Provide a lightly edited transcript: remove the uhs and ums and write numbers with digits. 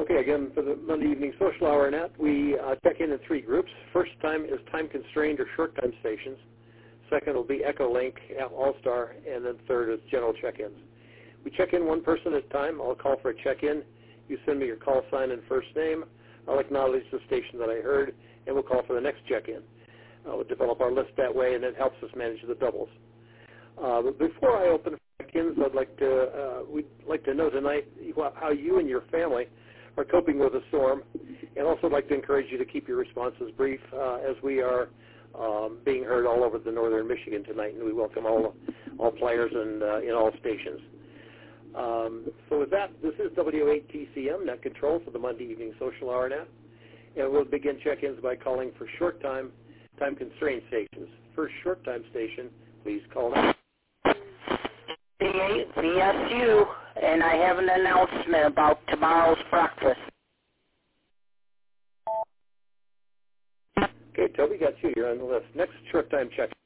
Okay, again, for the Monday Evening Social Hour Net, we check in 3 groups. First time is time-constrained or short-time stations. Second will be Echolink, All-Star, and then third is general check-ins. We check in one person at a time. I'll call for a check-in. You send me your call sign and first name. I'll acknowledge the station that I heard, and we'll call for the next check-in. We'll develop our list that way, and it helps us manage the doubles. But before I open check-ins, we'd like to know tonight how you and your family are coping with the storm, and also like to encourage you to keep your responses brief as we are being heard all over the northern Michigan tonight, and we welcome all players and in all stations. So with that, this is W8TCM, Net Control for the Monday Evening Social Hour Net, and we'll begin check-ins by calling for time-constrained stations. First short-time station, please call now. VSU, and I have an announcement about tomorrow's breakfast. Okay, Toby, got you. You're on the list. Next short-time check.